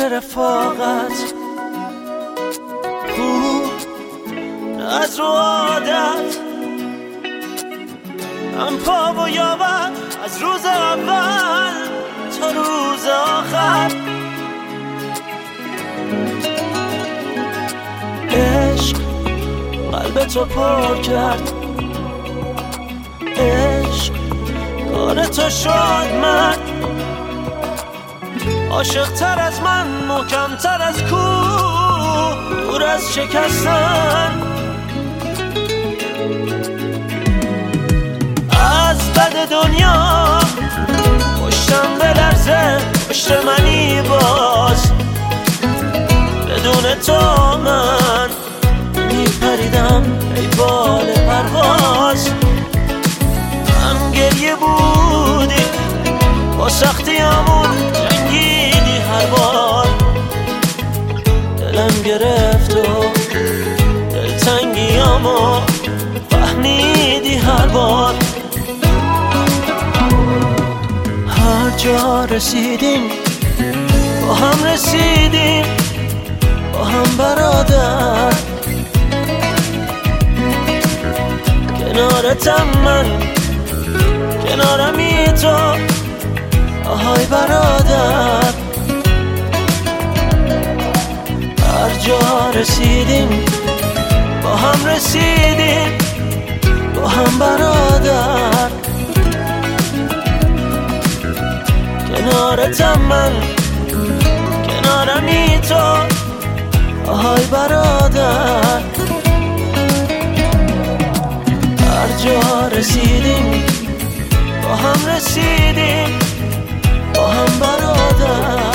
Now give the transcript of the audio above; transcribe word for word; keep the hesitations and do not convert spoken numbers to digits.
رفاقت خوب از رو عادت هم پا و یابد از روز اول تا روز آخر. عشق قلب تو پر کرد، عشق کار تو شد من عاشق تر از من، محکم تر از کوه، دور از شکستن. از بد دنیا پشتم بلرزه، پشت منی باز بدون تو من میپریدم ای بال پرواز. هم گریه بودی با سختیامون جنگیدی هر بار، دلم گرفت و دلتنگیامو فهمیدی هر بار. هر جا رسیدیم با هم رسیدیم، با هم برادر. کنارتم من، کنارمی تو، آهای برادر. هر جا رسیدیم با هم رسیدیم، با هم برادر. کنارتم من، کنارمی تو، آهای برادر. هر جا رسیدیم با هم رسیدیم، با هم برادر.